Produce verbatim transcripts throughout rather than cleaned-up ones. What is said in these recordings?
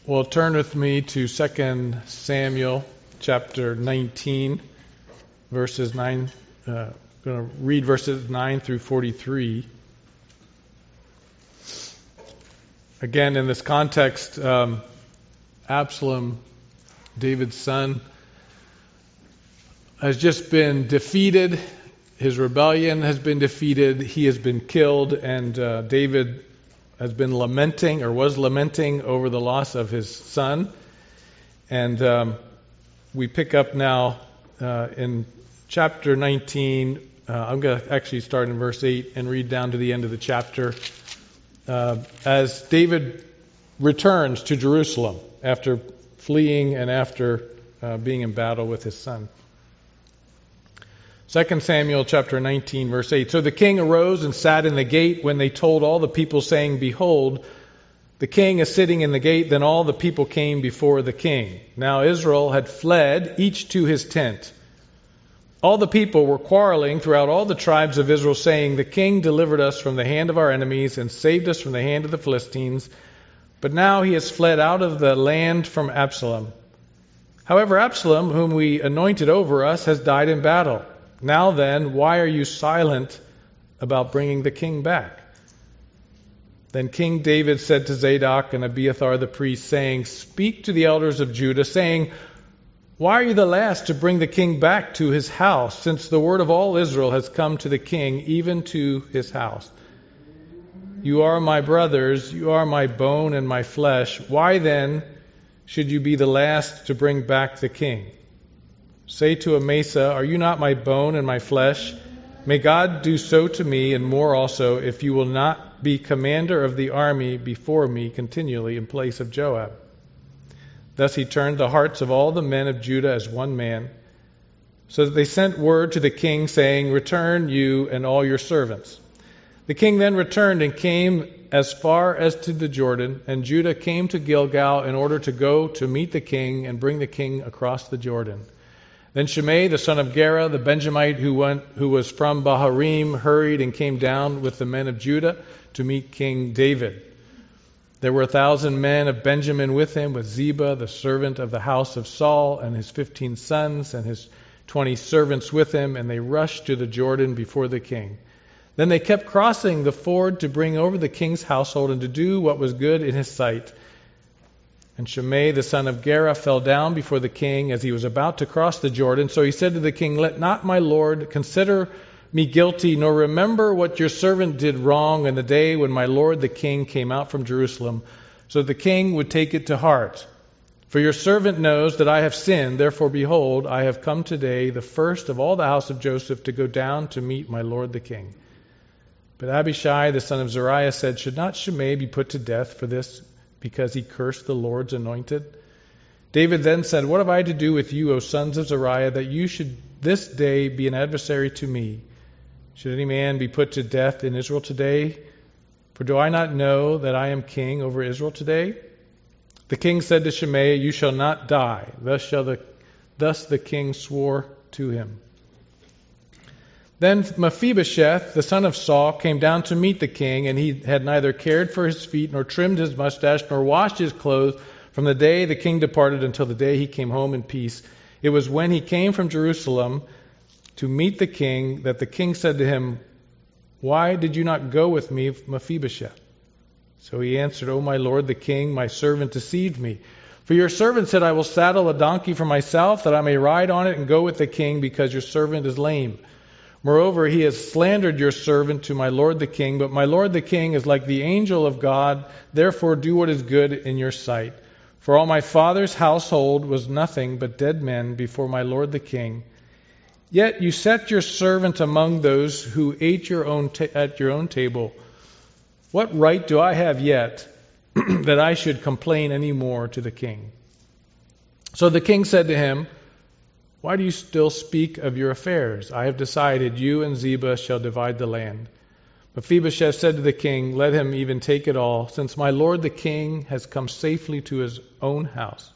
Well, turn with me to Second Samuel chapter nineteen, verses nine. Uh, I'm going to read verses nine through forty-three. Again, in this context, um, Absalom, David's son, has just been defeated. His rebellion has been defeated. He has been killed, and uh, David has been lamenting, or was lamenting, over the loss of his son. And um, we pick up now uh, in chapter nineteen. Uh, I'm going to actually start in verse eight and read down to the end of the chapter. Uh, as David returns to Jerusalem after fleeing and after uh, being in battle with his son. Second Samuel chapter nineteen, verse eight. So the king arose and sat in the gate when they told all the people, saying, Behold, the king is sitting in the gate. Then all the people came before the king. Now Israel had fled, each to his tent. All the people were quarreling throughout all the tribes of Israel, saying, The king delivered us from the hand of our enemies and saved us from the hand of the Philistines. But now he has fled out of the land from Absalom. However, Absalom, whom we anointed over us, has died in battle. Now then, why are you silent about bringing the king back? Then King David said to Zadok and Abiathar the priest, saying, Speak to the elders of Judah, saying, Why are you the last to bring the king back to his house, since the word of all Israel has come to the king, even to his house? You are my brothers, you are my bone and my flesh. Why then should you be the last to bring back the king? Say to Amasa, Are you not my bone and my flesh? May God do so to me, and more also, if you will not be commander of the army before me continually in place of Joab. Thus he turned the hearts of all the men of Judah as one man. So that they sent word to the king, saying, Return you and all your servants. The king then returned and came as far as to the Jordan, and Judah came to Gilgal in order to go to meet the king and bring the king across the Jordan. Then Shimei, the son of Gera, the Benjamite who went, who was from Baharim, hurried and came down with the men of Judah to meet King David. There were a thousand men of Benjamin with him, with Ziba, the servant of the house of Saul, and his fifteen sons, and his twenty servants with him, and they rushed to the Jordan before the king. Then they kept crossing the ford to bring over the king's household and to do what was good in his sight. And Shimei, the son of Gera, fell down before the king as he was about to cross the Jordan. So he said to the king, Let not my lord consider me guilty, nor remember what your servant did wrong in the day when my lord the king came out from Jerusalem, so the king would take it to heart. For your servant knows that I have sinned. Therefore, behold, I have come today, the first of all the house of Joseph, to go down to meet my lord the king. But Abishai, the son of Zeruiah, said, Should not Shimei be put to death for this, because he cursed the Lord's anointed? David then said, What have I to do with you, O sons of Zeruiah, that you should this day be an adversary to me? Should any man be put to death in Israel today? For do I not know that I am king over Israel today? The king said to Shimei, You shall not die. Thus shall the thus the king swore to him. Then Mephibosheth, the son of Saul, came down to meet the king, and he had neither cared for his feet, nor trimmed his mustache, nor washed his clothes from the day the king departed until the day he came home in peace. It was when he came from Jerusalem to meet the king that the king said to him, Why did you not go with me, Mephibosheth? So he answered, O my lord the king, my servant deceived me. For your servant said, I will saddle a donkey for myself, that I may ride on it and go with the king, because your servant is lame. Moreover, he has slandered your servant to my lord the king, but my lord the king is like the angel of God. Therefore do what is good in your sight. For all my father's household was nothing but dead men before my lord the king. Yet you set your servant among those who ate your own ta- at your own table. What right do I have yet that I should complain any more to the king? So the king said to him, Why do you still speak of your affairs? I have decided you and Ziba shall divide the land. Mephibosheth said to the king, Let him even take it all, since my lord the king has come safely to his own house.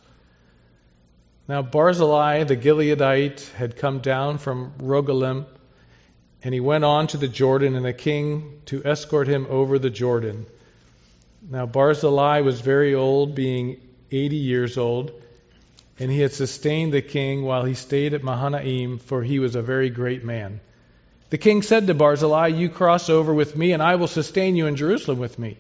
Now Barzillai the Gileadite had come down from Rogelim, and he went on to the Jordan, and the king to escort him over the Jordan. Now Barzillai was very old, being eighty years old, and he had sustained the king while he stayed at Mahanaim, for he was a very great man. The king said to Barzillai, "You cross over with me, and I will sustain you in Jerusalem with me."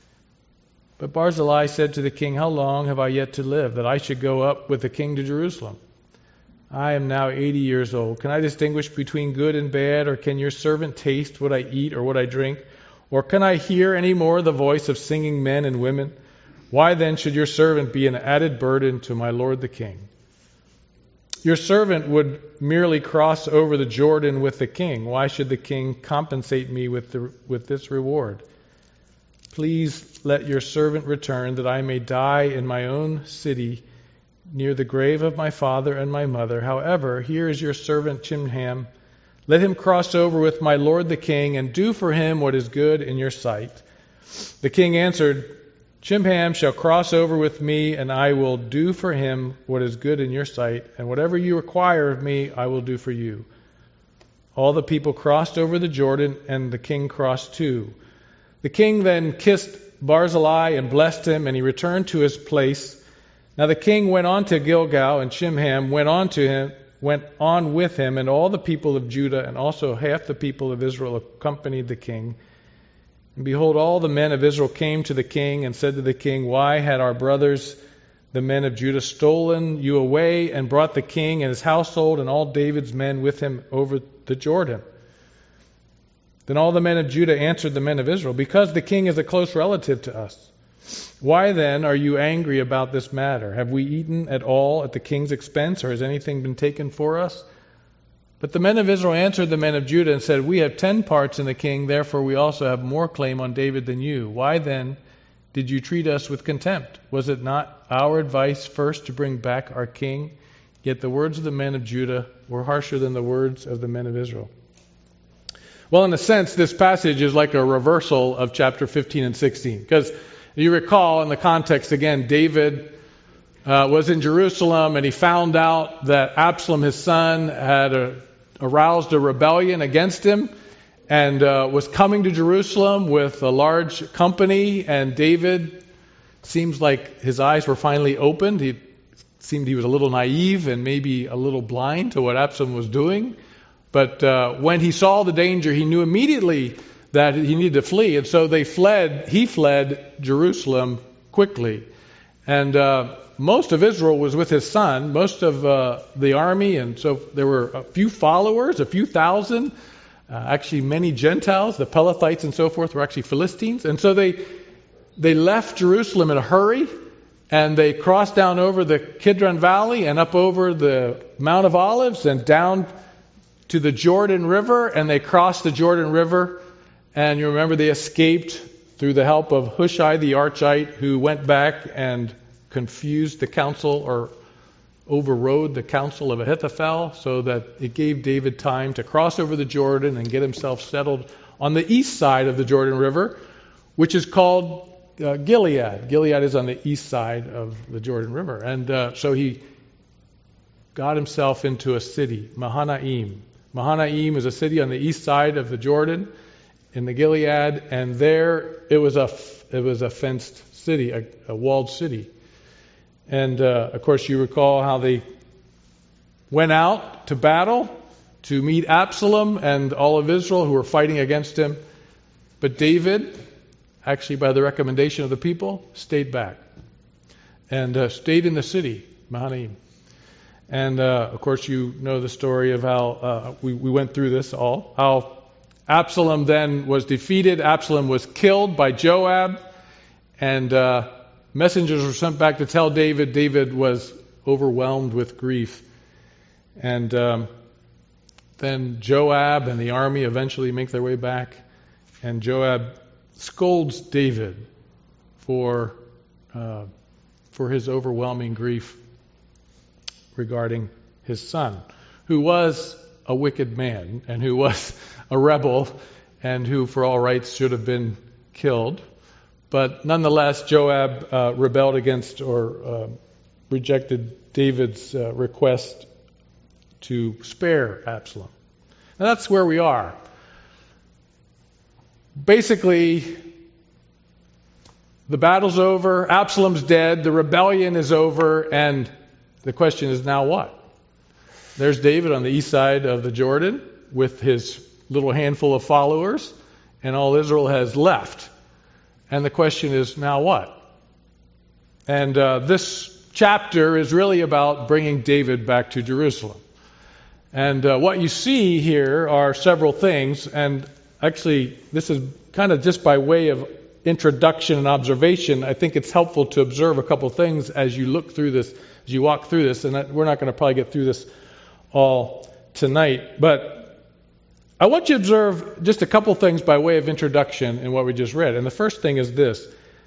But Barzillai said to the king, "How long have I yet to live, that I should go up with the king to Jerusalem? I am now eighty years old. Can I distinguish between good and bad, or can your servant taste what I eat or what I drink? Or can I hear any more the voice of singing men and women? Why then should your servant be an added burden to my lord the king? Your servant would merely cross over the Jordan with the king. Why should the king compensate me with the, with this reward? Please let your servant return, that I may die in my own city, near the grave of my father and my mother. However, here is your servant Chimham. Let him cross over with my lord the king, and do for him what is good in your sight." The king answered, "Chimham shall cross over with me, and I will do for him what is good in your sight, and whatever you require of me, I will do for you." All the people crossed over the Jordan, and the king crossed too. The king then kissed Barzillai and blessed him, and he returned to his place. Now the king went on to Gilgal, and Chimham went on to him, went on with him, and all the people of Judah, and also half the people of Israel accompanied the king. And behold, all the men of Israel came to the king and said to the king, "Why had our brothers, the men of Judah, stolen you away and brought the king and his household and all David's men with him over the Jordan?" Then all the men of Judah answered the men of Israel, "Because the king is a close relative to us. Why then are you angry about this matter? Have we eaten at all at the king's expense, or has anything been taken for us?" But the men of Israel answered the men of Judah and said, "We have ten parts in the king, therefore we also have more claim on David than you. Why then did you treat us with contempt? Was it not our advice first to bring back our king?" Yet the words of the men of Judah were harsher than the words of the men of Israel. Well, in a sense, this passage is like a reversal of chapter fifteen and sixteen. Because you recall in the context, again, David uh, was in Jerusalem, and he found out that Absalom, his son, had a aroused a rebellion against him and uh, was coming to Jerusalem with a large company, and David seems like his eyes were finally opened. He seemed he was a little naive and maybe a little blind to what Absalom was doing. But uh, when he saw the danger, he knew immediately that he needed to flee. And so they fled, he fled Jerusalem quickly. And uh, most of Israel was with his son, most of uh, the army, and so there were a few followers, a few thousand, uh, actually many Gentiles, the Pelethites and so forth were actually Philistines. And so they they left Jerusalem in a hurry, and they crossed down over the Kidron Valley and up over the Mount of Olives and down to the Jordan River, and they crossed the Jordan River, and you remember they escaped through the help of Hushai the Archite, who went back and confused the council or overrode the council of Ahithophel, so that it gave David time to cross over the Jordan and get himself settled on the east side of the Jordan River, which is called uh, Gilead. Gilead is on the east side of the Jordan River. And uh, so he got himself into a city, Mahanaim. Mahanaim is a city on the east side of the Jordan in the Gilead, and there it was a it was a fenced city, a, a walled city. And uh, of course, you recall how they went out to battle to meet Absalom and all of Israel who were fighting against him. But David, actually by the recommendation of the people, stayed back and uh, stayed in the city, Mahanaim. And uh, of course, you know the story of how uh, we, we went through this all. How Absalom then was defeated. Absalom was killed by Joab, and uh, messengers were sent back to tell David. David was overwhelmed with grief. And um, then Joab and the army eventually make their way back, and Joab scolds David for uh, for his overwhelming grief regarding his son, who was a wicked man and who was a rebel and who, for all rights, should have been killed. But nonetheless, Joab uh, rebelled against or uh, rejected David's uh, request to spare Absalom. Now that's where we are. Basically, The battle's over, Absalom's dead, the rebellion is over, and the question is now what? There's David on the east side of the Jordan with his little handful of followers, and all Israel has left. And the question is now what? And uh, this chapter is really about bringing David back to Jerusalem. And uh, what you see here are several things, and actually this is kind of just by way of introduction and observation. I think it's helpful to observe a couple things as you look through this, as you walk through this, and we're not going to probably get through this all tonight, but I want you to observe just a couple things by way of introduction in what we just read. And the first thing is this.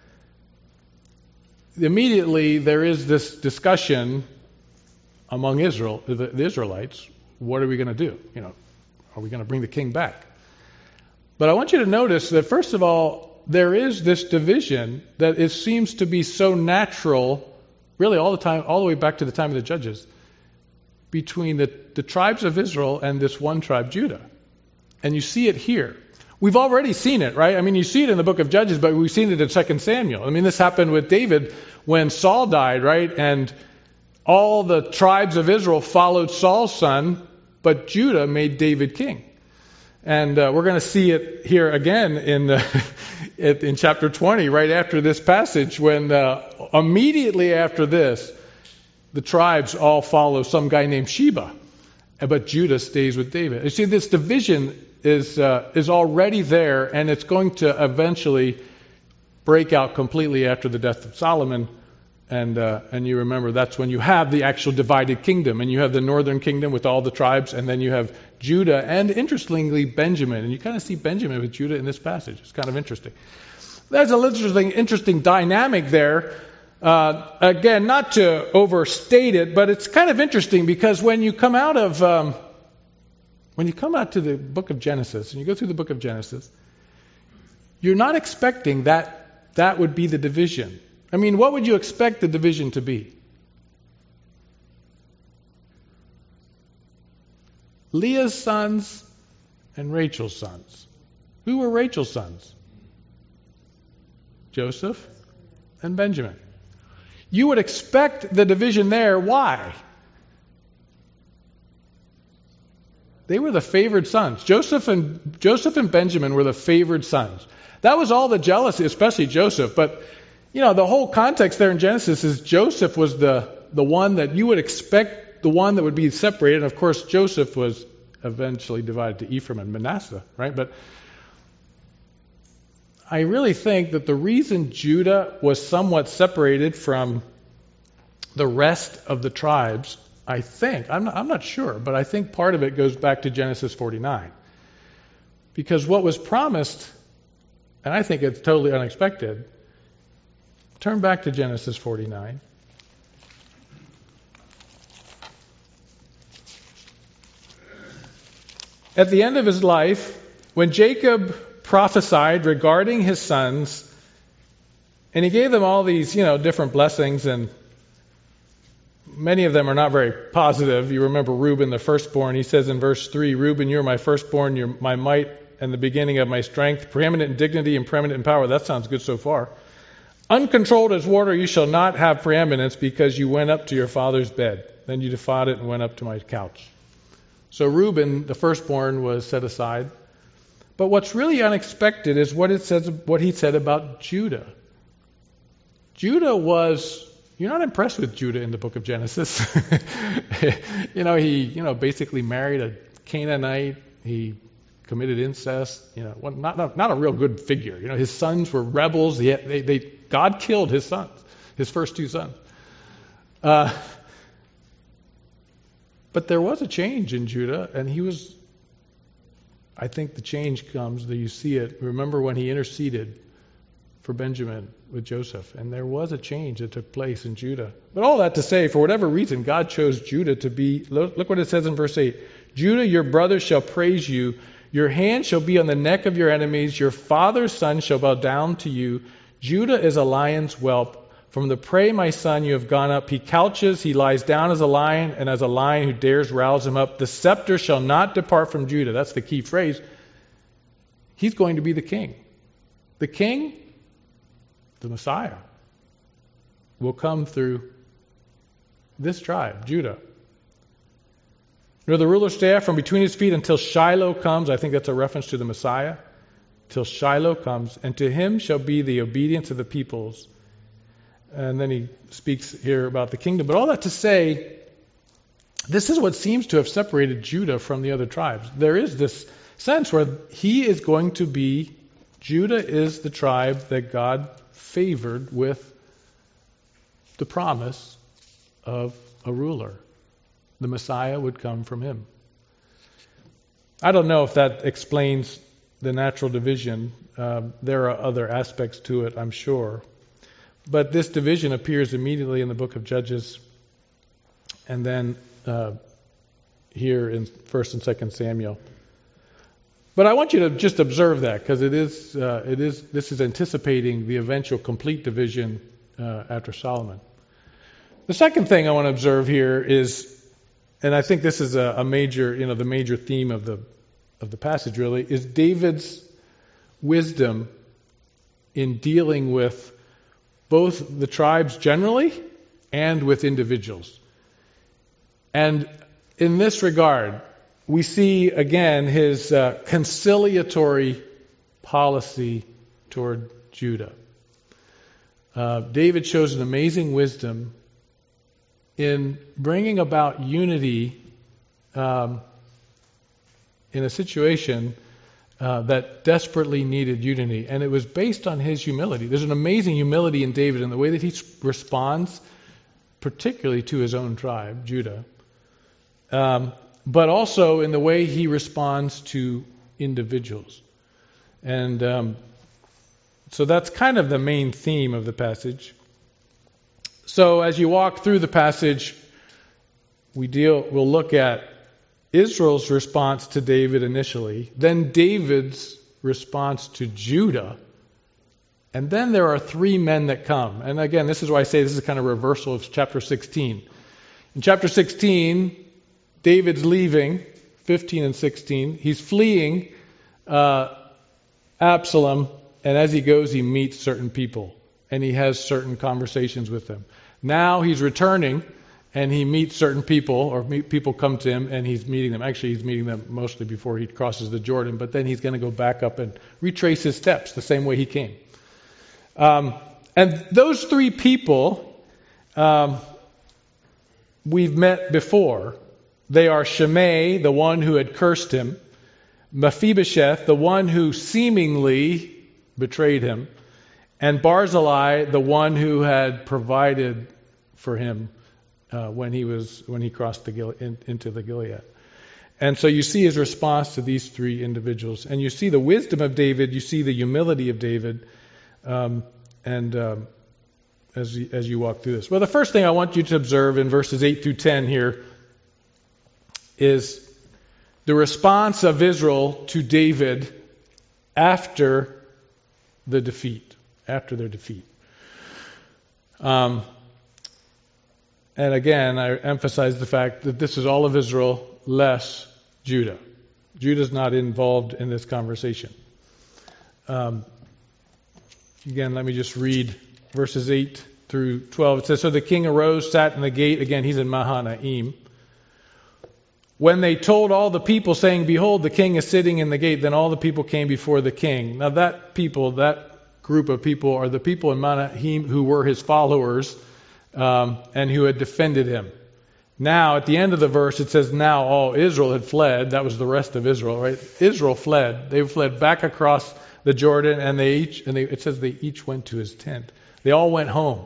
Immediately there is this discussion among Israel, the, the Israelites. What are we going to do? You know, are we going to bring the king back? But I want you to notice that first of all, there is this division that it seems to be so natural, really all the time, all the way back to the time of the judges, between the, the tribes of Israel and this one tribe, Judah. And you see it here. We've already seen it, right? I mean, you see it in the book of Judges, but we've seen it in Second Samuel. I mean, this happened with David when Saul died, right? And all the tribes of Israel followed Saul's son, but Judah made David king. And uh, we're going to see it here again in uh, in chapter twenty, right after this passage, when uh, immediately after this, the tribes all follow some guy named Sheba, but Judah stays with David. You see, this division is uh, is already there, and it's going to eventually break out completely after the death of Solomon. And uh, and you remember that's when you have the actual divided kingdom, and you have the northern kingdom with all the tribes, and then you have Judah, and interestingly Benjamin. And you kind of see Benjamin with Judah in this passage. It's kind of interesting. There's an interesting, interesting dynamic there. Uh, again, not to overstate it, but it's kind of interesting because when you come out of um, when you come out to the book of Genesis and you go through the book of Genesis, you're not expecting that that would be the division. I mean, what would you expect the division to be? Leah's sons and Rachel's sons. Who were Rachel's sons? Joseph and Benjamin. You would expect the division there. Why? They were the favored sons. Joseph and Joseph and Benjamin were the favored sons. That was all the jealousy, especially Joseph. But you know, the whole context there in Genesis is Joseph was the, the one that you would expect, the one that would be separated. And of course, Joseph was eventually divided to Ephraim and Manasseh, right? But I really think that the reason Judah was somewhat separated from the rest of the tribes, I think, I'm not, I'm not sure, but I think part of it goes back to Genesis forty-nine. Because what was promised, and I think it's totally unexpected, turn back to Genesis forty-nine. At the end of his life, when Jacob prophesied regarding his sons, and he gave them all these, you know, different blessings, and many of them are not very positive. You remember Reuben, the firstborn. He says in verse three, Reuben, you're my firstborn, you're my might and the beginning of my strength, preeminent in dignity and preeminent in power. That sounds good so far. Uncontrolled as water, you shall not have preeminence because you went up to your father's bed. Then you defiled it and went up to my couch. So Reuben, the firstborn, was set aside. But what's really unexpected is what it says, what he said about Judah. Judah was, you're not impressed with Judah in the book of Genesis. you know, he, you know, basically married a Canaanite. He committed incest. You know, not, not not a real good figure. You know, his sons were rebels. He had, they, they God killed his sons, his first two sons. Uh, but there was a change in Judah, and he was. I think the change comes that you see it. Remember when he interceded for Benjamin with Joseph, and there was a change that took place in Judah. But all that to say, for whatever reason, God chose Judah to be. Look, look what it says in verse eight: Judah, your brothers shall praise you. Your hand shall be on the neck of your enemies. Your father's son shall bow down to you. Judah is a lion's whelp. From the prey, my son, you have gone up. He couches, he lies down as a lion, and as a lion who dares rouse him up. The scepter shall not depart from Judah. That's the key phrase. He's going to be the king. The king, the Messiah will come through this tribe, Judah. Nor the ruler's staff from between his feet until Shiloh comes. I think that's a reference to the Messiah. Till Shiloh comes, and to him shall be the obedience of the peoples. And then he speaks here about the kingdom. But all that to say, this is what seems to have separated Judah from the other tribes. There is this sense where he is going to be, Judah is the tribe that God favored with the promise of a ruler. The Messiah would come from him. I don't know if that explains the natural division. Um, there are other aspects to it, I'm sure. But this division appears immediately in the book of Judges, and then uh, here in First and Second Samuel. But I want you to just observe that, because it is, uh, it is, this is anticipating the eventual complete division uh, after Solomon. The second thing I want to observe here is, and I think this is a, a major, you know, the major theme of the of the passage really, is David's wisdom in dealing with both the tribes generally and with individuals. And in this regard, we see again his uh, conciliatory policy toward Judah. Uh, David shows an amazing wisdom in bringing about unity um, in a situation uh, that desperately needed unity. And it was based on his humility. There's an amazing humility in David in the way that he responds, particularly to his own tribe, Judah, um, but also in the way he responds to individuals. And um, so that's kind of the main theme of the passage. So as you walk through the passage, we deal, we'll look at Israel's response to David initially, then David's response to Judah, and then there are three men that come. And again, this is why I say this is kind of a reversal of chapter sixteen. In chapter sixteen, David's leaving, fifteen and sixteen. He's fleeing uh, Absalom, and as he goes, he meets certain people, and he has certain conversations with them. Now he's returning, and he meets certain people, or meet, people come to him, and he's meeting them. Actually, he's meeting them mostly before he crosses the Jordan, but then he's going to go back up and retrace his steps the same way he came. Um, and those three people um, we've met before. They are Shimei, the one who had cursed him, Mephibosheth, the one who seemingly betrayed him, and Barzillai, the one who had provided for him Uh, when he was when he crossed the Gil- in, into the Gilead. And so you see his response to these three individuals, and you see the wisdom of David, you see the humility of David, um, and um, as you, as you walk through this. Well, the first thing I want you to observe in verses eight through ten here is the response of Israel to David after the defeat, after their defeat. Um, And again, I emphasize the fact that this is all of Israel less Judah. Judah's not involved in this conversation. Um, again, let me just read verses eight through twelve. It says, "So the king arose, sat in the gate." Again, he's in Mahanaim. "When they told all the people, saying, 'Behold, the king is sitting in the gate,' then all the people came before the king." Now that people, that group of people are the people in Mahanaim who were his followers, Um, and who had defended him. Now, at the end of the verse, it says, "Now all Israel had fled." That was the rest of Israel, right? Israel fled. They fled back across the Jordan, and they each, and they, it says they each went to his tent. They all went home.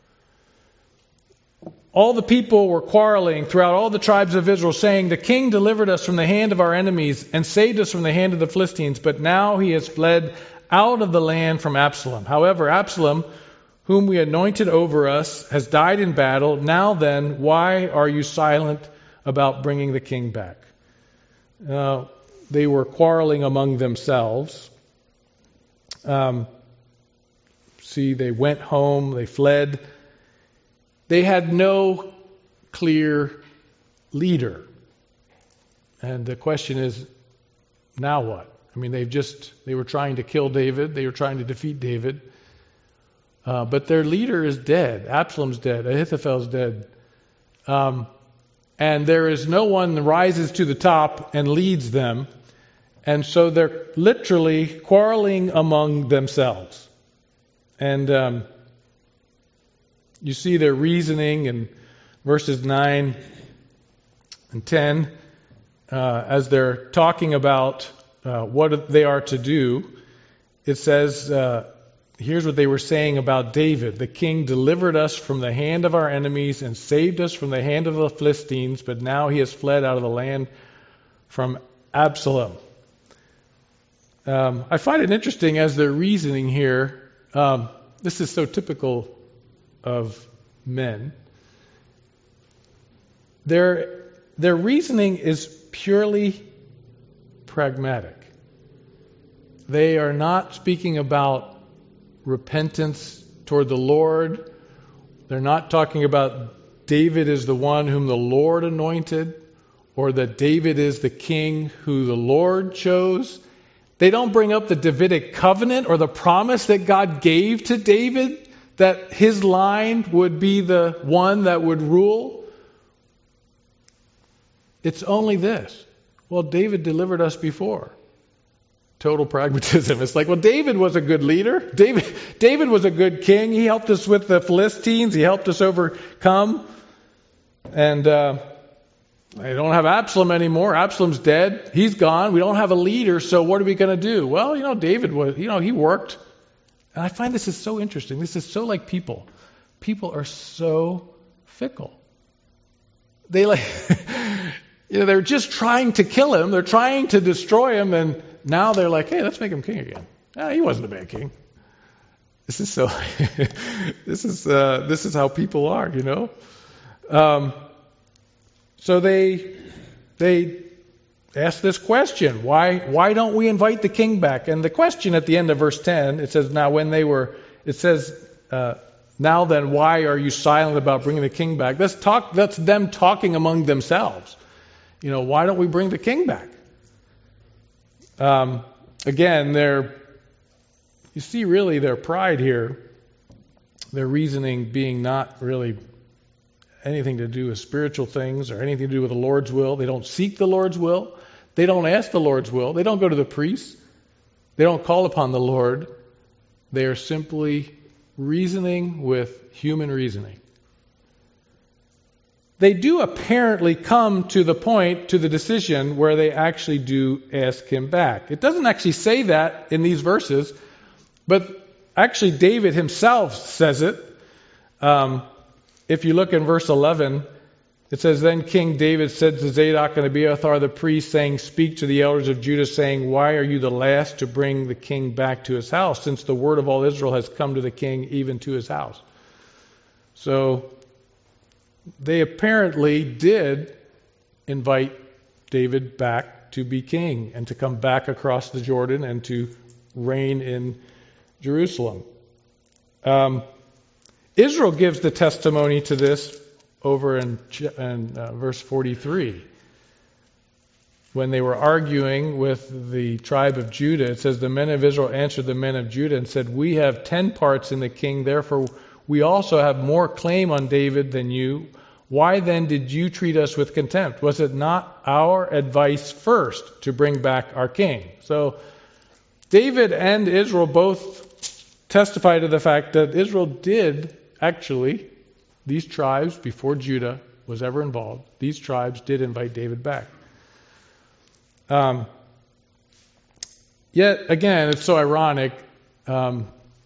All the people were quarreling throughout all the tribes of Israel, saying, "The king delivered us from the hand of our enemies and saved us from the hand of the Philistines, but now he has fled out of the land from Absalom. However, Absalom, whom we anointed over us, has died in battle. Now then, why are you silent about bringing the king back?" Uh, they were quarreling among themselves. Um, see, they went home, they fled. They had no clear leader. And the question is, now what? I mean, they've just, they were trying to kill David. They were trying to defeat David. Uh, but their leader is dead. Absalom's dead. Ahithophel's dead. Um, and there is no one that rises to the top and leads them. And so they're literally quarreling among themselves. And um, you see their reasoning in verses nine and ten uh, as they're talking about uh, what they are to do. It says, uh, here's what they were saying about David. The king delivered us from the hand of our enemies and saved us from the hand of the Philistines, but now he has fled out of the land from Absalom. Um, I find it interesting as they're reasoning here. Um, this is so typical of men. Their, their reasoning is purely pragmatic. They are not speaking about repentance toward the Lord. They're not talking about David is the one whom the Lord anointed, or that David is the king who the Lord chose. They don't bring up the Davidic covenant or the promise that God gave to David that his line would be the one that would rule. It's only this. Well, David delivered us before. Total pragmatism. It's like, well, David was a good leader. David, David was a good king. He helped us with the Philistines. He helped us overcome. And uh, I don't have Absalom anymore. Absalom's dead. He's gone. We don't have a leader. So what are we going to do? Well, you know, David was, you know, he worked. And I find this is so interesting. This is so like people. People are so fickle. They like, you know, they're just trying to kill him. They're trying to destroy him. And now they're like, hey, let's make him king again. Ah, he wasn't a bad king. This is so, this is, uh, this is how people are, you know. Um, so they, they ask this question, why, why don't we invite the king back? And the question at the end of verse ten, it says, now when they were, it says, uh, now then, why are you silent about bringing the king back? That's talk, that's them talking among themselves. You know, why don't we bring the king back? Um, again, their, you see really their pride here, their reasoning being not really anything to do with spiritual things or anything to do with the Lord's will. They don't seek the Lord's will. They don't ask the Lord's will. They don't go to the priests. They don't call upon the Lord. They are simply reasoning with human reasoning. They do apparently come to the point, to the decision where they actually do ask him back. It doesn't actually say that in these verses, but actually David himself says it. Um, if you look in verse eleven, it says, then King David said to Zadok and Abiathar the priest, saying, speak to the elders of Judah, saying, why are you the last to bring the king back to his house, since the word of all Israel has come to the king, even to his house? So they apparently did invite David back to be king and to come back across the Jordan and to reign in Jerusalem. Um, Israel gives the testimony to this over in, in uh, verse forty-three. When they were arguing with the tribe of Judah, it says, the men of Israel answered the men of Judah and said, we have ten parts in the king, therefore we also have more claim on David than you. Why then did you treat us with contempt? Was it not our advice first to bring back our king? So David and Israel both testify to the fact that Israel did actually, these tribes, before Judah was ever involved, these tribes did invite David back. Um, yet, again, it's so ironic. Um,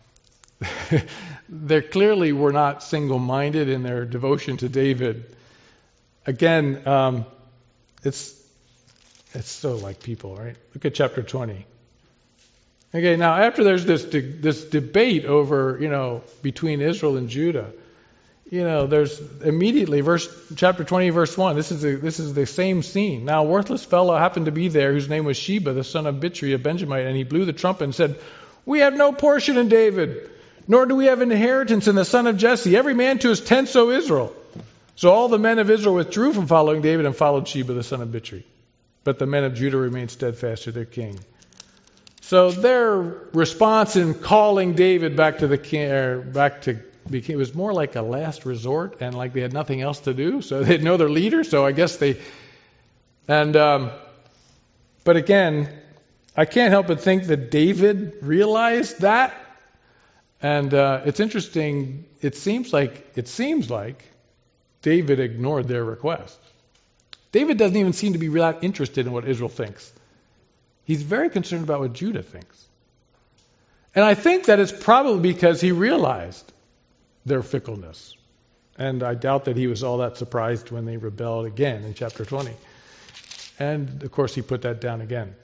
they clearly were not single-minded in their devotion to David. Again, um, it's it's so like people, right? Look at chapter twenty. Okay, now after there's this de- this debate over, you know, between Israel and Judah, you know, there's immediately verse chapter twenty, verse one. This is a, this is the same scene. Now, a worthless fellow happened to be there, whose name was Sheba, the son of Bichri, a Benjamite, and he blew the trumpet and said, "We have no portion in David, nor do we have inheritance in the son of Jesse. Every man to his tent, O Israel." So all the men of Israel withdrew from following David and followed Sheba, the son of Bichri. But the men of Judah remained steadfast to their king. So their response in calling David back to the king, or back to became, it was more like a last resort, and like they had nothing else to do. So they had no other leader. So I guess they, and um, but again, I can't help but think that David realized that. And uh, it's interesting. It seems like it seems like David ignored their request. David doesn't even seem to be that interested in what Israel thinks. He's very concerned about what Judah thinks. And I think that it's probably because he realized their fickleness. And I doubt that he was all that surprised when they rebelled again in chapter twenty. And, of course, he put that down again.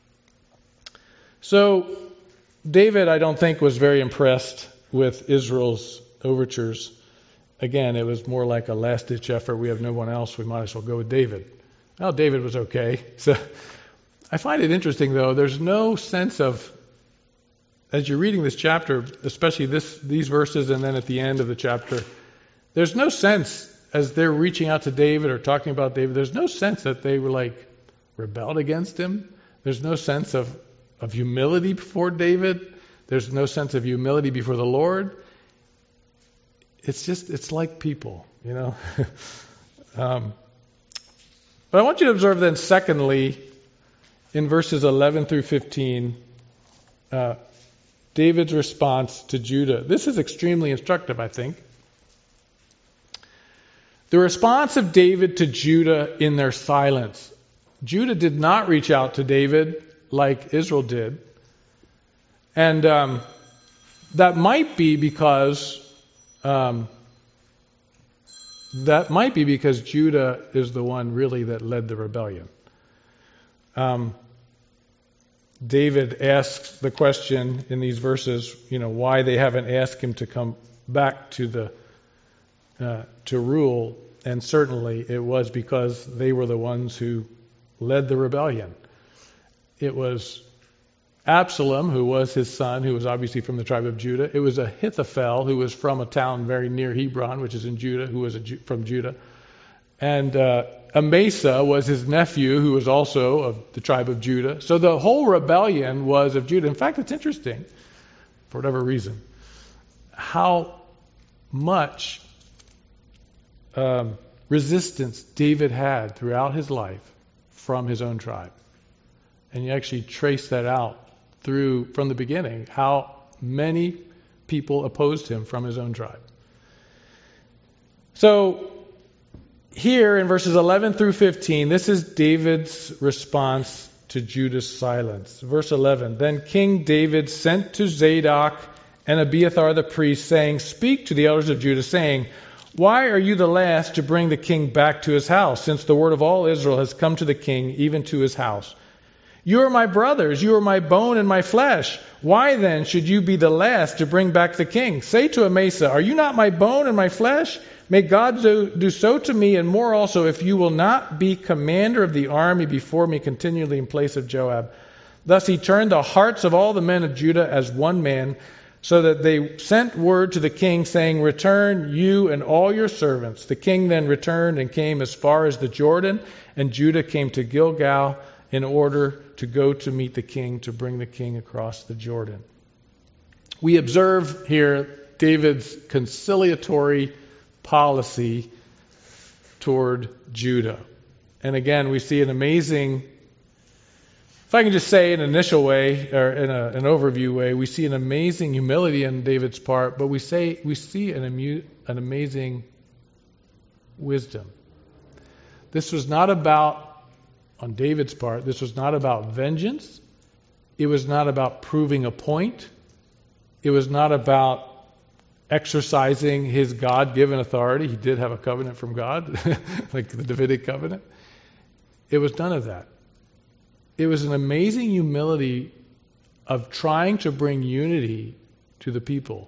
So, David, I don't think, was very impressed with Israel's overtures. Again, it was more like a last-ditch effort. We have no one else. We might as well go with David. Well, David was okay. So I find it interesting, though. There's no sense of, as you're reading this chapter, especially this these verses and then at the end of the chapter, there's no sense, as they're reaching out to David or talking about David, there's no sense that they were like rebelled against him. There's no sense of, of humility before David. There's no sense of humility before the Lord. It's just, it's like people, you know. um, but I want you to observe then, secondly, in verses eleven through fifteen, uh, David's response to Judah. This is extremely instructive, I think. The response of David to Judah in their silence. Judah did not reach out to David like Israel did. And um, that might be because um, that might be because Judah is the one really that led the rebellion. Um, David asks the question in these verses, you know, why they haven't asked him to come back to the uh, to rule, and certainly it was because they were the ones who led the rebellion. It was Absalom, who was his son, who was obviously from the tribe of Judah. It was Ahithophel, who was from a town very near Hebron, which is in Judah, who was a Ju- from Judah. And uh, Amasa was his nephew, who was also of the tribe of Judah. So the whole rebellion was of Judah. In fact, it's interesting, for whatever reason, how much um, resistance David had throughout his life from his own tribe. And you actually trace that out through, from the beginning, how many people opposed him from his own tribe. So, here in verses eleven through fifteen, this is David's response to Judah's silence. Verse eleven, Then King David sent to Zadok and Abiathar the priest, saying, Speak to the elders of Judah, saying, Why are you the last to bring the king back to his house, since the word of all Israel has come to the king, even to his house? You are my brothers, you are my bone and my flesh. Why then should you be the last to bring back the king? Say to Amasa, Are you not my bone and my flesh? May God do, do so to me and more also, if you will not be commander of the army before me continually in place of Joab. Thus he turned the hearts of all the men of Judah as one man, so that they sent word to the king, saying, Return, you and all your servants. The king then returned and came as far as the Jordan, and Judah came to Gilgal in order to go to meet the king, to bring the king across the Jordan. We observe here David's conciliatory policy toward Judah. And again, we see an amazing, if I can just say in an initial way, or in a, an overview way, we see an amazing humility on David's part, but we say we see an, amu- an amazing wisdom. This was not about, on David's part, this was not about vengeance. It was not about proving a point. It was not about exercising his God-given authority. He did have a covenant from God, like the Davidic covenant. It was none of that. It was an amazing humility of trying to bring unity to the people.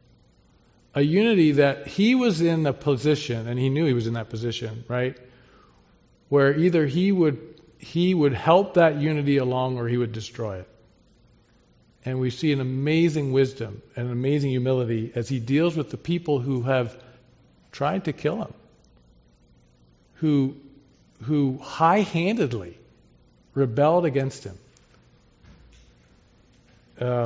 A unity that he was in a position, and he knew he was in that position, right? Where either he would he would help that unity along or he would destroy it. And we see an amazing wisdom and an amazing humility as he deals with the people who have tried to kill him, who who high-handedly rebelled against him. uh,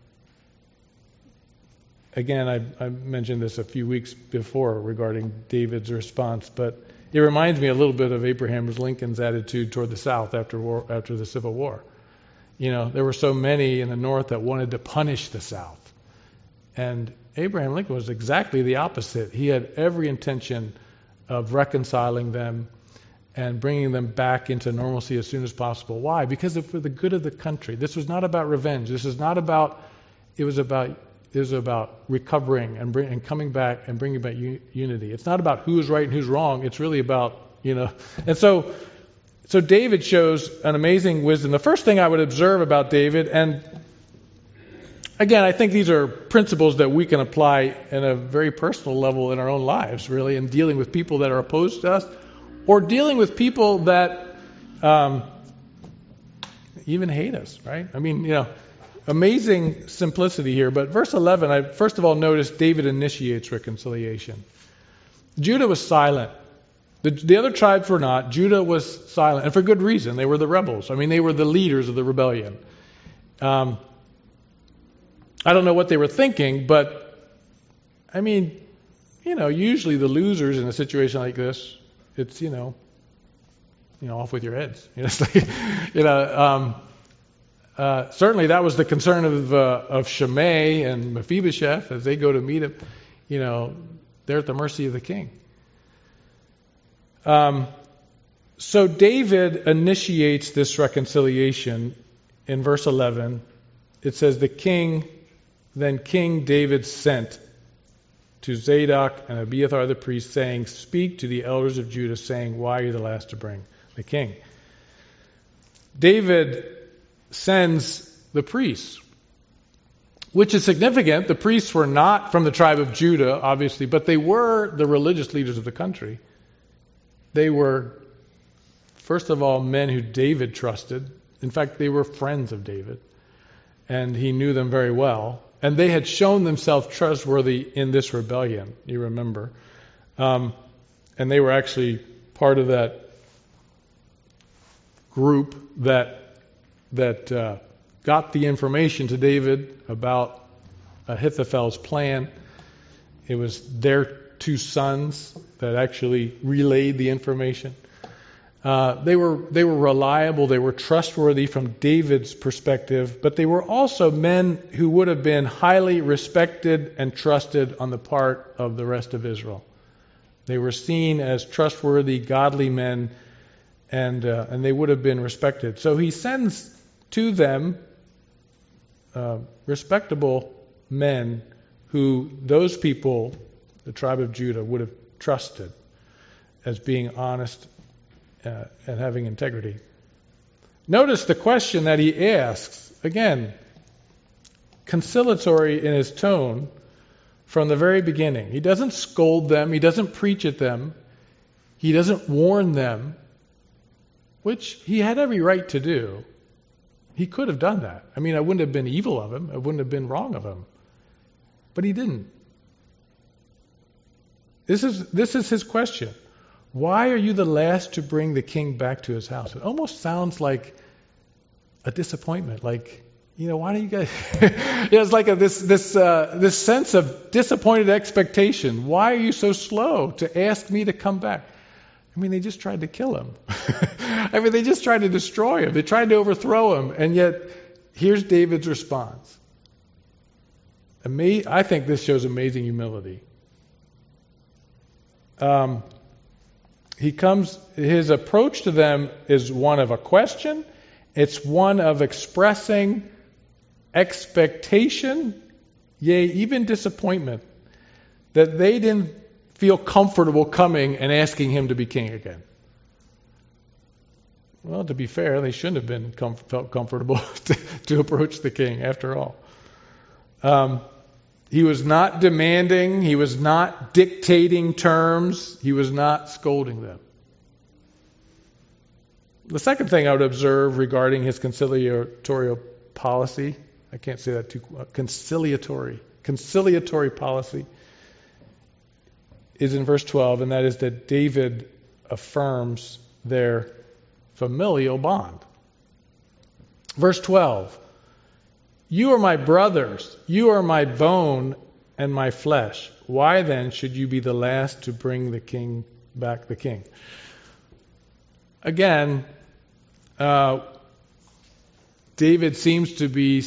again, I, I mentioned this a few weeks before regarding David's response, but it reminds me a little bit of Abraham Lincoln's attitude toward the South after war, after the Civil War. You know, there were so many in the North that wanted to punish the South. And Abraham Lincoln was exactly the opposite. He had every intention of reconciling them and bringing them back into normalcy as soon as possible. Why? Because of, for the good of the country. This was not about revenge. This is not about, it was about, it was about recovering and, bring, and coming back and bringing back u- unity. It's not about who's right and who's wrong. It's really about, you know. And so, so David shows an amazing wisdom. The first thing I would observe about David, and again, I think these are principles that we can apply in a very personal level in our own lives, really, in dealing with people that are opposed to us, or dealing with people that um, even hate us, right? I mean, you know, amazing simplicity here. But verse eleven, I first of all notice David initiates reconciliation. Judah was silent. The, the other tribes were not. Judah was silent, and for good reason. They were the rebels. I mean, they were the leaders of the rebellion. Um, I don't know what they were thinking, but I mean, you know, usually the losers in a situation like this, it's, you know, you know, off with your heads. You know, it's like, you know, um, uh, certainly that was the concern of uh, of Shimei and Mephibosheth as they go to meet him. You know, they're at the mercy of the king. Um, so David initiates this reconciliation in verse eleven. It says, the king, then King David sent to Zadok and Abiathar the priest, saying, speak to the elders of Judah, saying, why are you the last to bring the king? David sends the priests, which is significant. The priests were not from the tribe of Judah, obviously, but they were the religious leaders of the country. They were, first of all, men who David trusted. In fact, they were friends of David, and he knew them very well. And they had shown themselves trustworthy in this rebellion, you remember. Um, and they were actually part of that group that that uh, got the information to David about Ahithophel's plan. It was their two sons that actually relayed the information. Uh, they were they were reliable, they were trustworthy from David's perspective, but they were also men who would have been highly respected and trusted on the part of the rest of Israel. They were seen as trustworthy, godly men, and uh, and they would have been respected. So he sends to them uh, respectable men who those people, the tribe of Judah, would have trusted as being honest Uh, and having integrity. Notice the question that he asks, again, conciliatory in his tone from the very beginning. He doesn't scold them, he doesn't preach at them, he doesn't warn them, which he had every right to do. He could have done that. I mean, I wouldn't have been evil of him, I wouldn't have been wrong of him. But he didn't. This is this is his question. Why are you the last to bring the king back to his house? It almost sounds like a disappointment. Like, you know, why don't you guys... It's like a, this this uh, this sense of disappointed expectation. Why are you so slow to ask me to come back? I mean, they just tried to kill him. I mean, they just tried to destroy him. They tried to overthrow him. And yet, here's David's response. Ama- I think this shows amazing humility. Um... He comes, his approach to them is one of a question. It's one of expressing expectation, yea, even disappointment, that they didn't feel comfortable coming and asking him to be king again. Well, to be fair, they shouldn't have been com- felt comfortable to, to approach the king, after all. Um, He was not demanding. He was not dictating terms. He was not scolding them. The second thing I would observe regarding his conciliatory policy, I can't say that too, conciliatory, conciliatory policy, is in verse twelve, and that is that David affirms their familial bond. Verse twelve, You are my brothers. You are my bone and my flesh. Why then should you be the last to bring the king back the king? Again, uh, David seems to be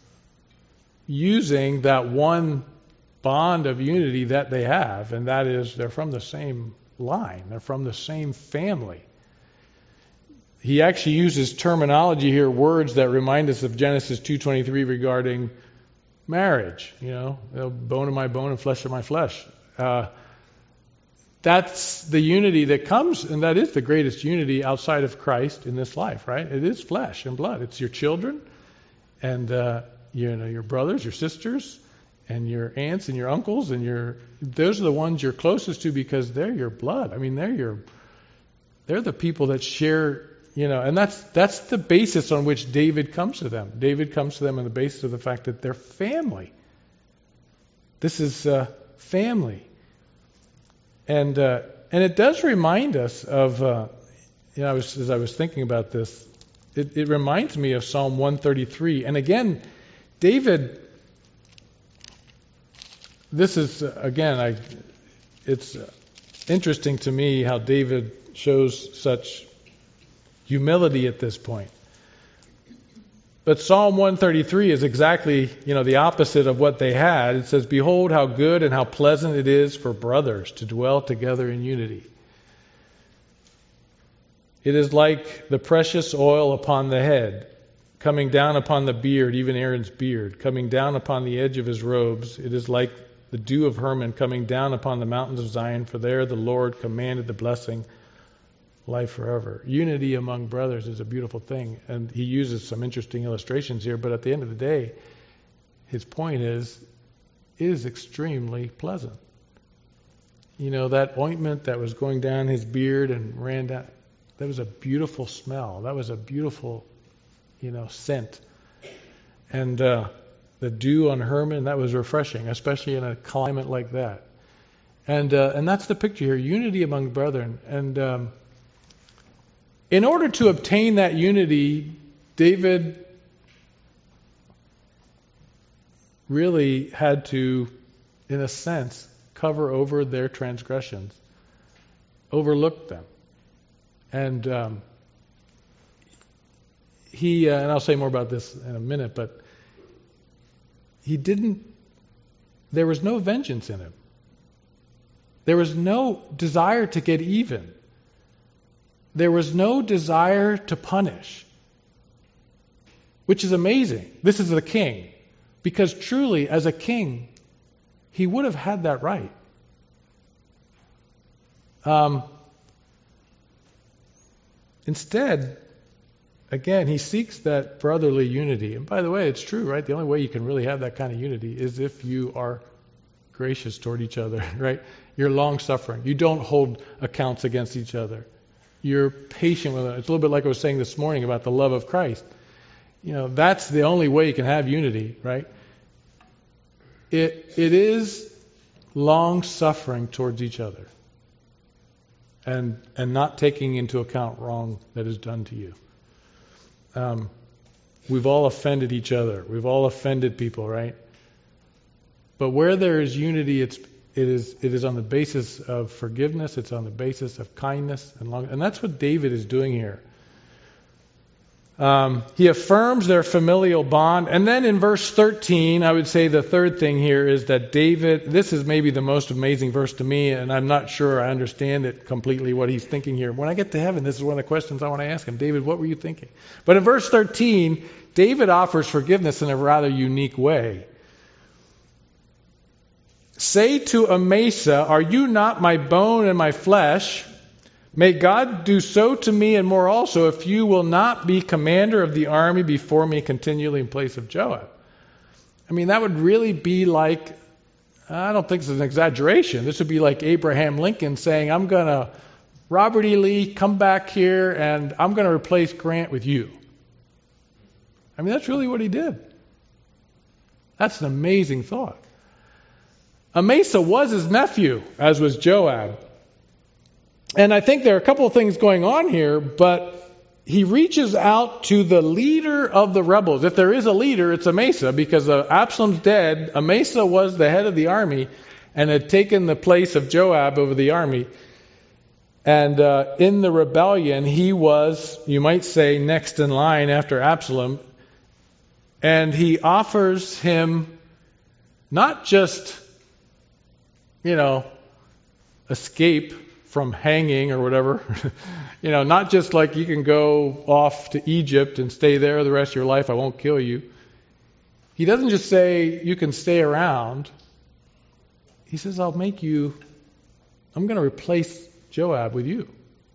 using that one bond of unity that they have, and that is they're from the same line. They're from the same family. He actually uses terminology here, words that remind us of Genesis two twenty-three regarding marriage. You know, bone of my bone and flesh of my flesh. Uh, that's the unity that comes, and that is the greatest unity outside of Christ in this life, right? It is flesh and blood. It's your children, and uh, you know, your brothers, your sisters, and your aunts and your uncles, and your those are the ones you're closest to because they're your blood. I mean, they're your they're the people that share. You know, and that's that's the basis on which David comes to them. David comes to them on the basis of the fact that they're family. This is uh, family, and uh, and it does remind us of. Uh, you know, I was, as I was thinking about this, it, it reminds me of Psalm one thirty-three. And again, David. This is uh, again, I. It's uh, interesting to me how David shows such humility at this point. But Psalm one thirty-three is exactly, you know, the opposite of what they had. It says, "Behold how good and how pleasant it is for brothers to dwell together in unity. It is like the precious oil upon the head, coming down upon the beard, even Aaron's beard, coming down upon the edge of his robes. It is like the dew of Hermon coming down upon the mountains of Zion, for there the Lord commanded the blessing, life forever." Unity among brothers is a beautiful thing, and he uses some interesting illustrations here, but at the end of the day, his point is, it is extremely pleasant. You know, that ointment that was going down his beard and ran down, that was a beautiful smell. That was a beautiful, you know, scent. And uh, the dew on Hermon, that was refreshing, especially in a climate like that. And uh, and that's the picture here, unity among brethren. And um, in order to obtain that unity, David really had to, in a sense, cover over their transgressions, overlook them. And um, he, uh, and I'll say more about this in a minute, but he didn't, there was no vengeance in him. There was no desire to get even. There was no desire to punish, which is amazing. This is the king, because truly, as a king, he would have had that right. Um, instead, again, he seeks that brotherly unity. And by the way, it's true, right? The only way you can really have that kind of unity is if you are gracious toward each other, right? You're long-suffering. You don't hold accounts against each other. You're patient with it. It's a little bit like I was saying this morning about the love of Christ. You know, that's the only way you can have unity, right? It it is long-suffering towards each other, and and not taking into account wrong that is done to you. Um, we've all offended each other. We've all offended people, right? But where there is unity, it's It is it is on the basis of forgiveness. It's on the basis of kindness and long, and that's what David is doing here. Um, he affirms their familial bond, and then in verse thirteen, I would say the third thing here is that David. This is maybe the most amazing verse to me, and I'm not sure I understand it completely what he's thinking here. When I get to heaven, this is one of the questions I want to ask him. David, what were you thinking? But in verse thirteen, David offers forgiveness in a rather unique way. "Say to Amasa, are you not my bone and my flesh? May God do so to me and more also, if you will not be commander of the army before me continually in place of Joab." I mean, that would really be like, I don't think it's an exaggeration. This would be like Abraham Lincoln saying, I'm going to, Robert E. Lee, come back here and I'm going to replace Grant with you. I mean, that's really what he did. That's an amazing thought. Amasa was his nephew, as was Joab. And I think there are a couple of things going on here, but he reaches out to the leader of the rebels. If there is a leader, it's Amasa, because uh, Absalom's dead. Amasa was the head of the army and had taken the place of Joab over the army. And uh, in the rebellion, he was, you might say, next in line after Absalom. And he offers him not just, you know, escape from hanging or whatever. You know, not just like you can go off to Egypt and stay there the rest of your life, I won't kill you. He doesn't just say you can stay around. He says, I'll make you, I'm going to replace Joab with you.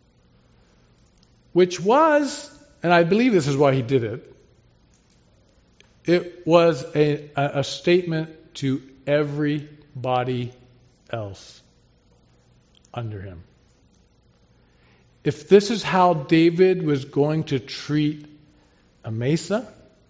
Which was, and I believe this is why he did it, it was a, a statement to everybody else under him. If this is how David was going to treat Amasa,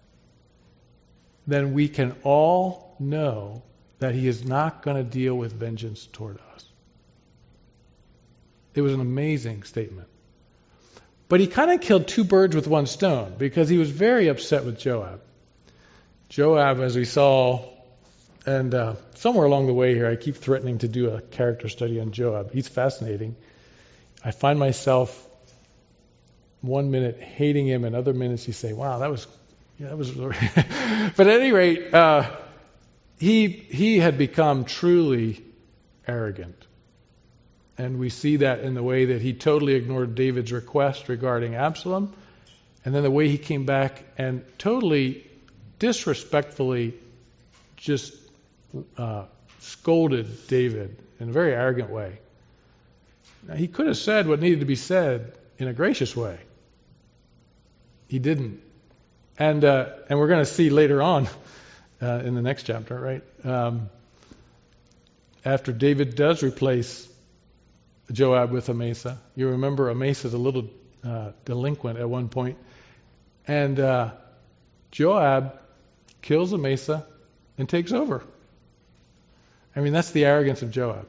then we can all know that he is not going to deal with vengeance toward us. It was an amazing statement. But he kind of killed two birds with one stone, because he was very upset with Joab. Joab, as we saw, and uh, somewhere along the way here, I keep threatening to do a character study on Joab. He's fascinating. I find myself one minute hating him, and other minutes you say, wow, that was, yeah, that was. But at any rate, uh, he he had become truly arrogant. And we see that in the way that he totally ignored David's request regarding Absalom, and then the way he came back and totally disrespectfully just uh, scolded David in a very arrogant way. Now, he could have said what needed to be said in a gracious way. He didn't. And uh, and we're going to see later on uh, in the next chapter, right? Um, after David does replace Joab with Amasa. You remember Amasa's a little uh, delinquent at one point. And uh, Joab kills Amasa and takes over. I mean, that's the arrogance of Joab.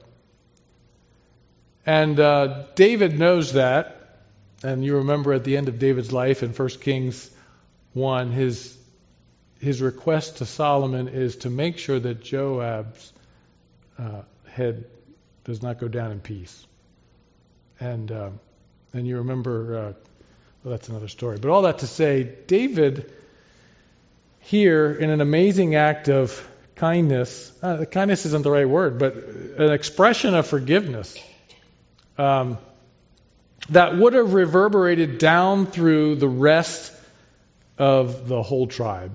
And uh, David knows that. And you remember at the end of David's life in First Kings one, his, his request to Solomon is to make sure that Joab's uh, head does not go down in peace. And uh, and you remember, uh, well, that's another story. But all that to say, David here, in an amazing act of kindness, uh, kindness isn't the right word, but an expression of forgiveness um, that would have reverberated down through the rest of the whole tribe.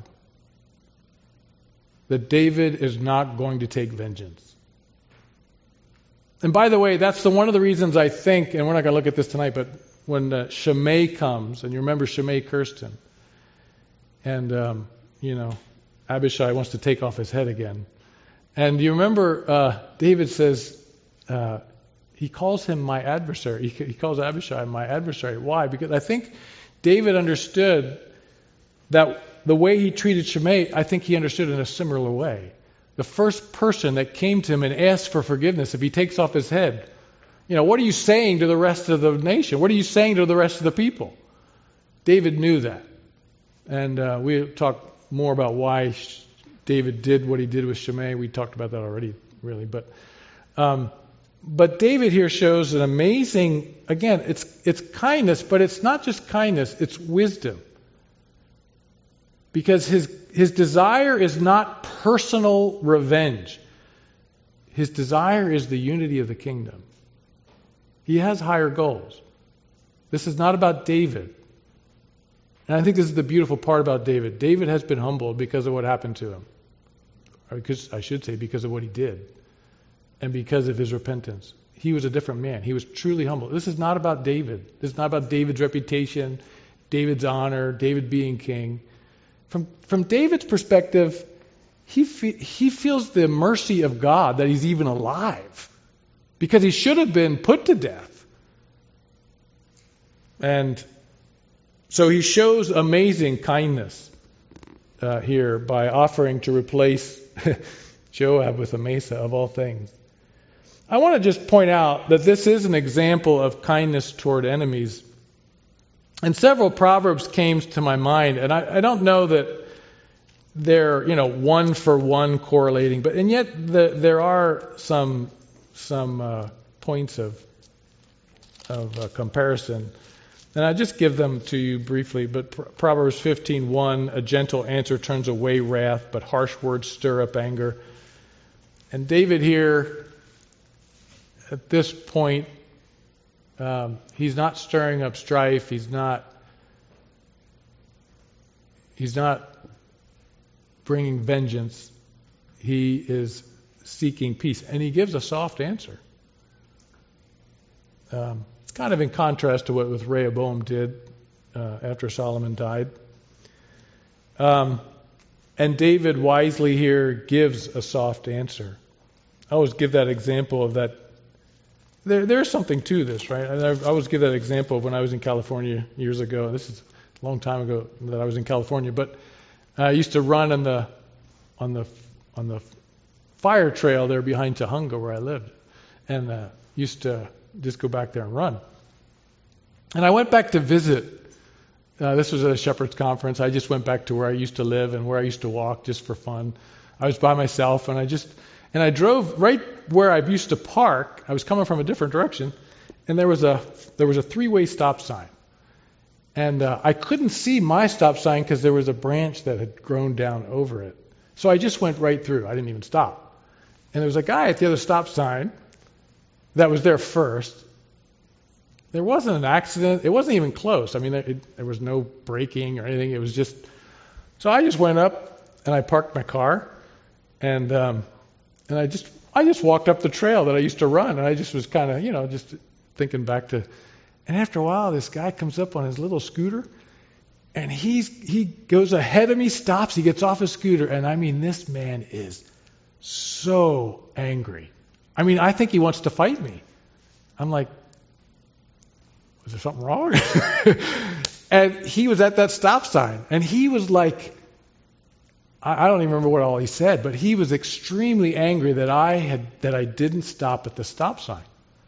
That David is not going to take vengeance. And by the way, that's the one of the reasons I think, and we're not going to look at this tonight, but when uh, Shimei comes, and you remember Shimei cursed him, and, um, you know, Abishai wants to take off his head again. And you remember uh, David says, uh, he calls him my adversary. He, he calls Abishai my adversary. Why? Because I think David understood that the way he treated Shimei, I think he understood in a similar way. The first person that came to him and asked for forgiveness, if he takes off his head, you know, what are you saying to the rest of the nation? What are you saying to the rest of the people? David knew that. And uh, we'll talk more about why David did what he did with Shimei. We talked about that already, really. But um, but David here shows an amazing, again, it's it's kindness, but it's not just kindness, it's wisdom. Because his his desire is not personal revenge. His desire is the unity of the kingdom. He has higher goals. This is not about David. And I think this is the beautiful part about David. David has been humbled because of what happened to him. Or because, I should say, because of what he did. And because of his repentance. He was a different man. He was truly humble. This is not about David. This is not about David's reputation, David's honor, David being king. From from David's perspective, he fe- he feels the mercy of God that he's even alive, because he should have been put to death. And so he shows amazing kindness uh, here by offering to replace Joab with Amasa, of all things. I want to just point out that this is an example of kindness toward enemies. And several proverbs came to my mind, and I, I don't know that they're, you know, one for one correlating, but and yet the, there are some some uh, points of of uh, comparison, and I just give them to you briefly. But Proverbs fifteen one, a gentle answer turns away wrath, but harsh words stir up anger. And David here, at this point, um, he's not stirring up strife. He's not. He's not bringing vengeance. He is seeking peace, and he gives a soft answer. Um, it's kind of in contrast to what with Rehoboam did uh, after Solomon died. Um, and David wisely here gives a soft answer. I always give that example of that. There, there's something to this, right? I, I always give that example of when I was in California years ago. This is a long time ago that I was in California, but I used to run on the on the on the fire trail there behind Tahunga where I lived, and uh, used to just go back there and run. And I went back to visit. Uh, this was at a Shepherd's Conference. I just went back to where I used to live and where I used to walk just for fun. I was by myself, and I just and I drove right where I used to park. I was coming from a different direction, and there was a there was a three-way stop sign. And uh, I couldn't see my stop sign because there was a branch that had grown down over it. So I just went right through. I didn't even stop. And there was a guy at the other stop sign that was there first. There wasn't an accident. It wasn't even close. I mean, it, there was no braking or anything. It was just... So I just went up and I parked my car. And um, and I just I just walked up the trail that I used to run. And I just was kind of, you know, just thinking back to... And after a while, this guy comes up on his little scooter, and he's he goes ahead of me, stops, he gets off his scooter, and I mean, this man is so angry. I mean, I think he wants to fight me. I'm like, was there something wrong? And he was at that stop sign, and he was like, I, I don't even remember what all he said, but he was extremely angry that I had that I didn't stop at the stop sign.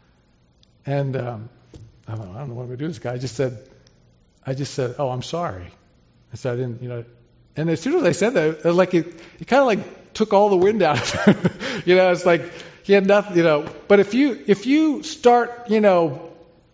And um, I don't know, I don't know what I'm going to do with this guy. I just said, I just said, oh, I'm sorry. I said, I didn't, you know. And as soon as I said that, it, like it, it kind of like took all the wind out of him. You know, it's like he had nothing, you know. But if you if you start, you know,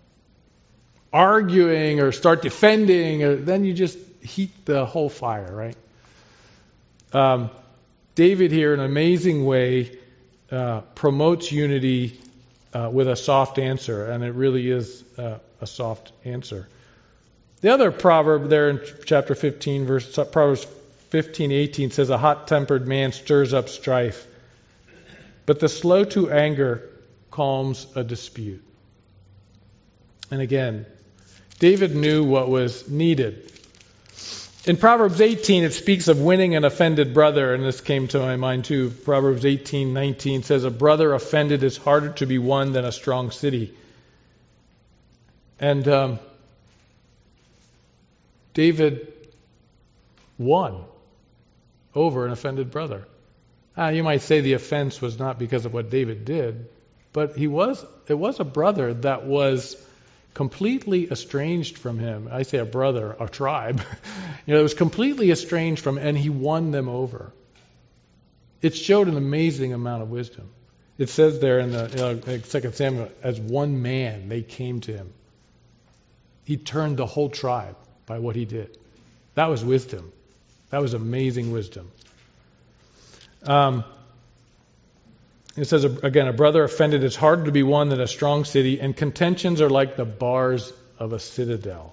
arguing or start defending, or, then you just heat the whole fire, right? Um, David here, in an amazing way, uh, promotes unity Uh, with a soft answer, and it really is uh, a soft answer. The other proverb there in chapter fifteen, verse Proverbs fifteen eighteen says, "A hot-tempered man stirs up strife, but the slow to anger calms a dispute." And again, David knew what was needed. In Proverbs eighteen, it speaks of winning an offended brother, and this came to my mind too. Proverbs eighteen nineteen says, "A brother offended is harder to be won than a strong city." And um, David won over an offended brother. Ah, you might say the offense was not because of what David did, but he was. It was a brother that was completely estranged from him. I say a brother, a tribe. You know, it was completely estranged from, and he won them over. It showed an amazing amount of wisdom. It says there in the you know, Second Samuel, as one man they came to him. He turned the whole tribe by what he did. That was wisdom. That was amazing wisdom. Um, It says, again, a brother offended is harder to be won than a strong city, and contentions are like the bars of a citadel.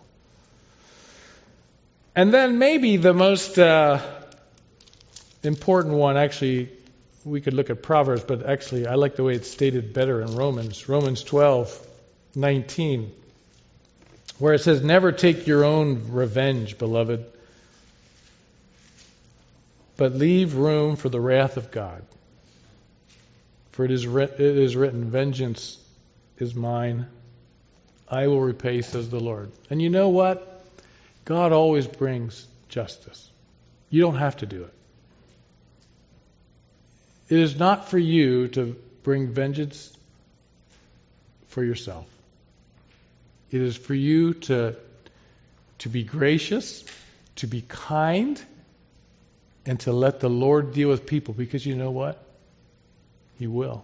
And then maybe the most uh, important one, actually, we could look at Proverbs, but actually I like the way it's stated better in Romans. Romans twelve nineteen, where it says, "Never take your own revenge, beloved, but leave room for the wrath of God. For it is, writ- it is written, vengeance is mine, I will repay, says the Lord." And you know what? God always brings justice. You don't have to do it. It is not for you to bring vengeance for yourself. It is for you to to be gracious, to be kind, and to let the Lord deal with people, because you know what? He will.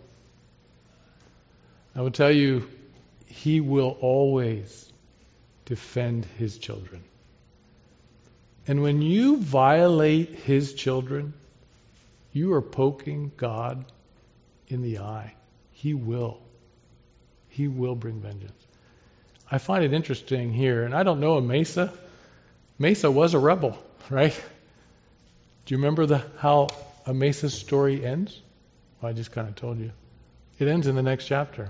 I will tell you, He will always defend His children. And when you violate His children, you are poking God in the eye. He will. He will bring vengeance. I find it interesting here, and I don't know a Mesa. Mesa was a rebel, right? Do you remember the how a Mesa's story ends? Well, I just kind of told you. It ends in the next chapter.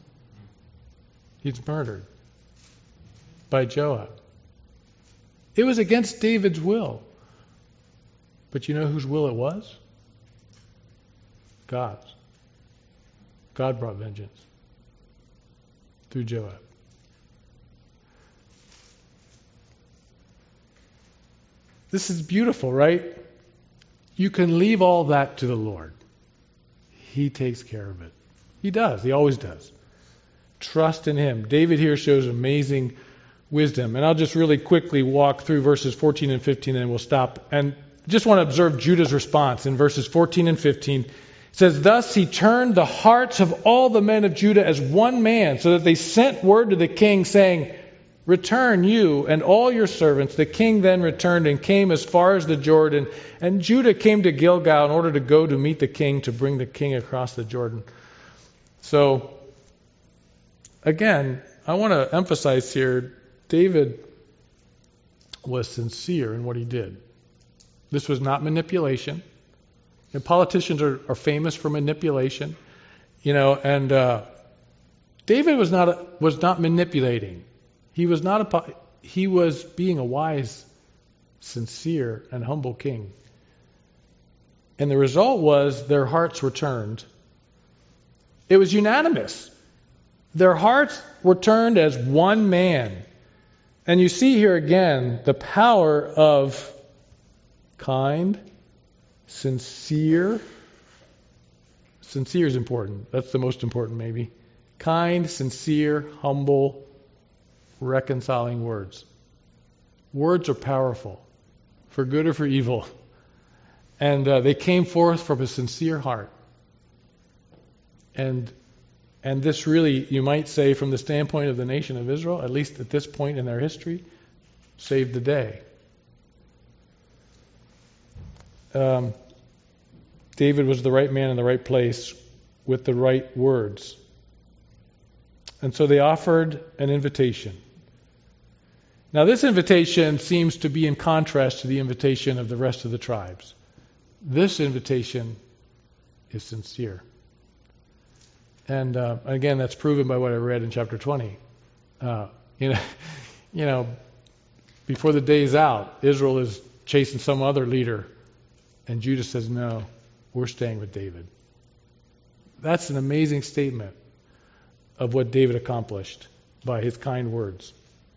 He's murdered by Joab. It was against David's will. But you know whose will it was? God's. God brought vengeance through Joab. This is beautiful, right? You can leave all that to the Lord. He takes care of it. He does. He always does. Trust in Him. David here shows amazing wisdom. And I'll just really quickly walk through verses fourteen and fifteen and we'll stop. And just want to observe Judah's response in verses fourteen and fifteen. It says, "Thus he turned the hearts of all the men of Judah as one man, so that they sent word to the king, saying, 'Return you and all your servants.' The king then returned and came as far as the Jordan. And Judah came to Gilgal in order to go to meet the king, to bring the king across the Jordan." So, again, I want to emphasize here, David was sincere in what he did. This was not manipulation. And politicians are, are famous for manipulation, you know. And uh, David was not a, was not manipulating. He was not a. He was being a wise, sincere, and humble king. And the result was their hearts were turned. It was unanimous. Their hearts were turned as one man. And you see here again the power of kind, sincere. Sincere is important. That's the most important, maybe. Kind, sincere, humble, reconciling words. Words are powerful, for good or for evil. And uh, they came forth from a sincere heart. And and this really, you might say, from the standpoint of the nation of Israel, at least at this point in their history, saved the day. Um, David was the right man in the right place with the right words. And so they offered an invitation. Now, this invitation seems to be in contrast to the invitation of the rest of the tribes. This invitation is sincere. And uh, again, that's proven by what I read in chapter twenty. Uh, you know, you know, before the day's out, Israel is chasing some other leader, and Judah says, "No, we're staying with David." That's an amazing statement of what David accomplished by his kind words.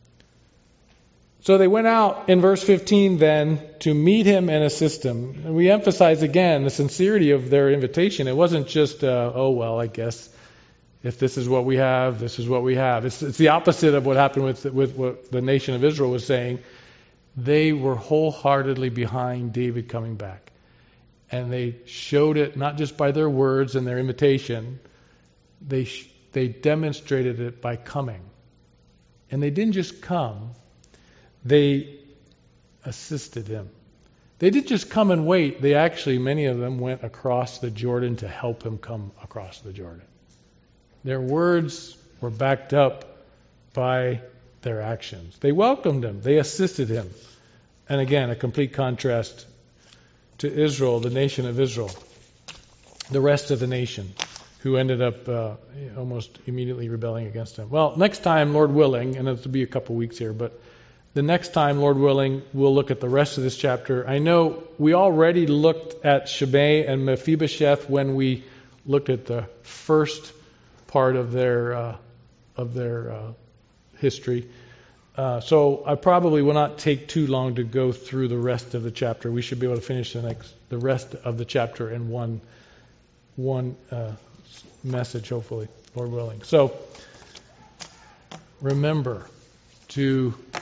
So they went out in verse fifteen then to meet him and assist him. And we emphasize again the sincerity of their invitation. It wasn't just, uh, oh, well, I guess if this is what we have, this is what we have. It's, it's the opposite of what happened with, with what the nation of Israel was saying. They were wholeheartedly behind David coming back. And they showed it not just by their words and their invitation. They, they demonstrated it by coming. And they didn't just come. They assisted him. They didn't just come and wait. They actually, many of them went across the Jordan to help him come across the Jordan. Their words were backed up by their actions. They welcomed him. They assisted him. And again, a complete contrast to Israel, the nation of Israel, the rest of the nation, who ended up uh, almost immediately rebelling against him. Well, next time, Lord willing, and it'll be a couple weeks here, but the next time, Lord willing, we'll look at the rest of this chapter. I know we already looked at Shimei and Mephibosheth when we looked at the first part of their uh, of their uh, history. Uh, so I probably will not take too long to go through the rest of the chapter. We should be able to finish the next the rest of the chapter in one one uh, message, hopefully, Lord willing. So remember to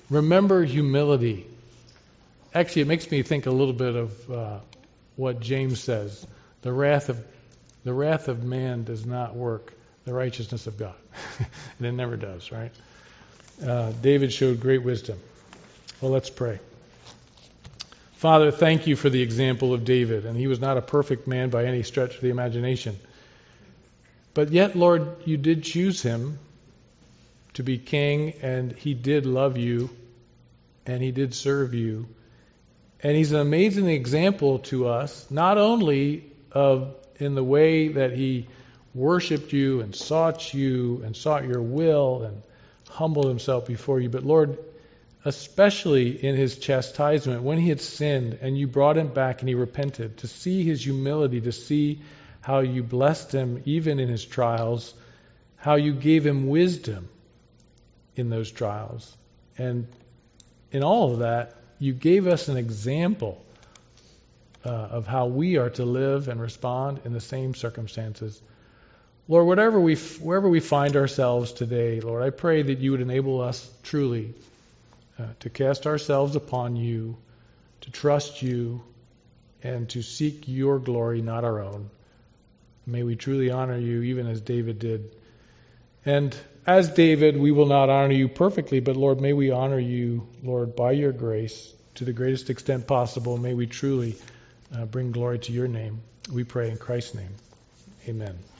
Remember humility. Actually, it makes me think a little bit of uh, what James says. The wrath of the wrath of man does not work the righteousness of God. And it never does, right? Uh, David showed great wisdom. Well, let's pray. Father, thank you for the example of David. And he was not a perfect man by any stretch of the imagination. But yet, Lord, you did choose him to be king, and he did love you, and he did serve you. And he's an amazing example to us, not only of in the way that he worshipped you and sought you and sought your will and humbled himself before you, but Lord, especially in his chastisement, when he had sinned and you brought him back and he repented, to see his humility, to see how you blessed him even in his trials, how you gave him wisdom in those trials. And in all of that, you gave us an example uh, of how we are to live and respond in the same circumstances. Lord, whatever we, wherever we find ourselves today, Lord, I pray that you would enable us truly uh, to cast ourselves upon you, to trust you, and to seek your glory, not our own. May we truly honor you, even as David did. And as David, we will not honor you perfectly, but Lord, may we honor you, Lord, by your grace to the greatest extent possible. May we truly uh, bring glory to your name. We pray in Christ's name. Amen.